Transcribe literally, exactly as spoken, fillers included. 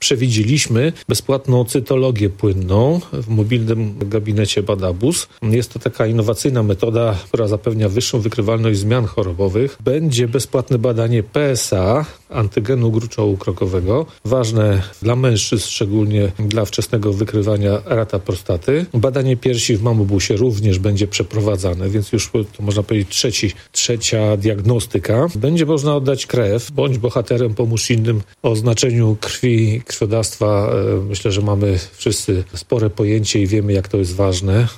przewidzieliśmy bezpłatną cytologię płynną w mobilnym gabinecie Badabus. Jest to taka innowacyjna metoda, która zapewnia wyższą wykrywalność zmian chorobowych. Będzie bezpłatne badanie P S A, antygenu gruczołu krokowego, ważne dla mężczyzn, szczególnie dla wczesnego wykrywania raka prostaty. Badanie piersi w Mamobusie również będzie przeprowadzane, więc już to można powiedzieć trzeci, trzecia diagnostyka. Będzie można oddać krew, bądź bohaterem, pomóż innym. O znaczeniu krwi, krwiodawstwa myślę, że mamy wszyscy spore pojęcie i wiemy, jak to jest ważne.